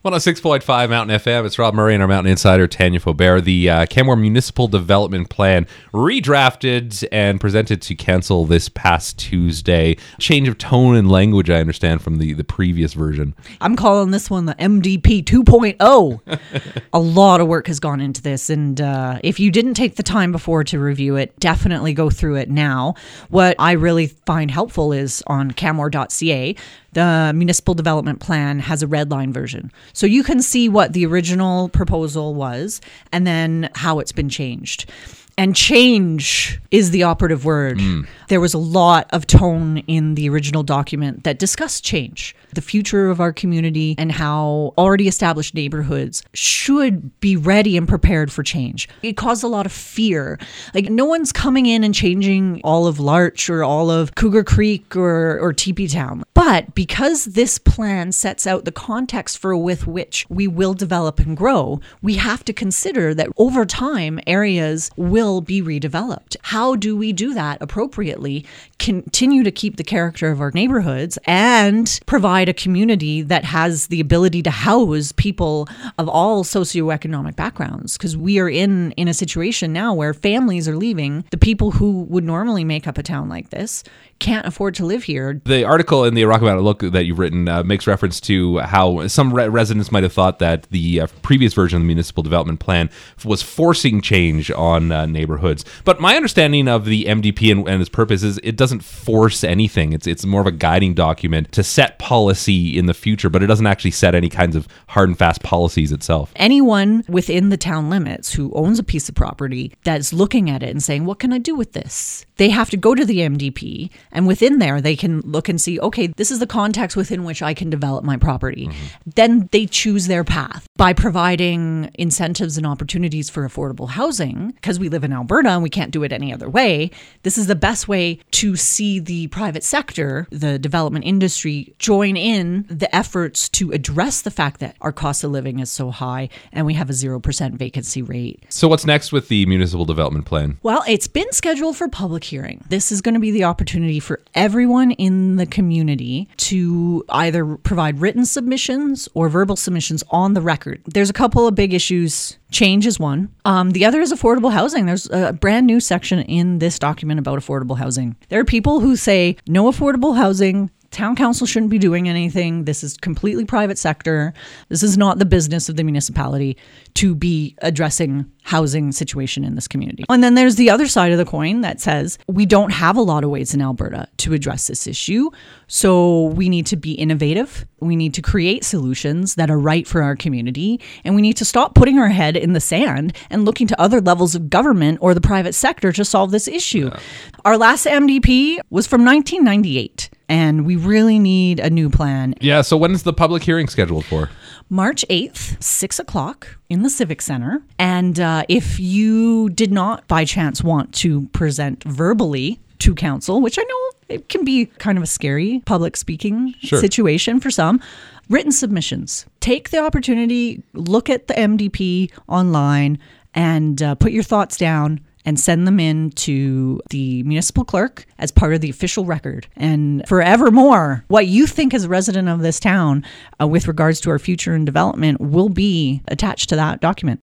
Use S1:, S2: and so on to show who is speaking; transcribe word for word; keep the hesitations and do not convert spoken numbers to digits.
S1: one oh six point five Mountain F M. It's Rob Murray and our Mountain Insider, Tanya Faubert. The uh, Canmore Municipal Development Plan redrafted and presented to council this past Tuesday. Change of tone and language, I understand, from the, the previous version.
S2: I'm calling this one the M D P two point oh. A lot of work has gone into this, and uh, if you didn't take the time before to review it, definitely go through it now. What I really find helpful is on canmore dot c a, the municipal development plan has a red line version. So you can see what the original proposal was and then how it's been changed. And change is the operative word. Mm. There was a lot of tone in the original document that discussed change, the future of our community, and how already established neighborhoods should be ready and prepared for change. It caused a lot of fear. Like, no one's coming in and changing all of Larch or all of Cougar Creek or, or Teepee Town. But because this plan sets out the context for with which we will develop and grow, we have to consider that over time, areas will be redeveloped. How do we do that appropriately, continue to keep the character of our neighborhoods, and provide a community that has the ability to house people of all socioeconomic backgrounds? Because we are in, in a situation now where families are leaving. The people who would normally make up a town like this can't afford to live here.
S1: The article in the Rocky Mountain Outlook that you've written uh, makes reference to how some re- residents might have thought that the uh, previous version of the municipal development plan was forcing change on uh, neighborhoods. But my understanding of the M D P and, and its purpose is it doesn't force anything. It's it's more of a guiding document to set policy in the future, but it doesn't actually set any kinds of hard and fast policies itself.
S2: Anyone within the town limits who owns a piece of property that's looking at it and saying, what can I do with this? They have to go to the M D P, and within there, they can look and see, okay, this is the context within which I can develop my property. Mm-hmm. Then they choose their path by providing incentives and opportunities for affordable housing. Because we live in Alberta and we can't do it any other way, this is the best way to see the private sector, the development industry, join in the efforts to address the fact that our cost of living is so high and we have a zero percent vacancy rate.
S1: So what's next with the municipal development plan?
S2: Well, it's been scheduled for public hearing. This is going to be the opportunity for everyone in the community to either provide written submissions or verbal submissions on the record. There's a couple of big issues. Change is one. Um, the other is affordable housing. There's a brand new section in this document about affordable housing. There are people who say no affordable housing. Town council shouldn't be doing anything. This is completely private sector. This is not the business of the municipality to be addressing housing situation in this community. And then there's the other side of the coin that says we don't have a lot of ways in Alberta to address this issue. So we need to be innovative. We need to create solutions that are right for our community. And we need to stop putting our head in the sand and looking to other levels of government or the private sector to solve this issue. Yeah. Our last M D P was from nineteen ninety-eight. And we really need a new plan.
S1: Yeah, so when is the public hearing scheduled for?
S2: March eighth, six o'clock in the Civic Center. And uh, if you did not by chance want to present verbally to council, which I know it can be kind of a scary public speaking sure. situation for some, written submissions. Take the opportunity, look at the M D P online and uh, put your thoughts down and send them in to the municipal clerk as part of the official record. And forevermore, what you think as a resident of this town uh, with regards to our future and development will be attached to that document.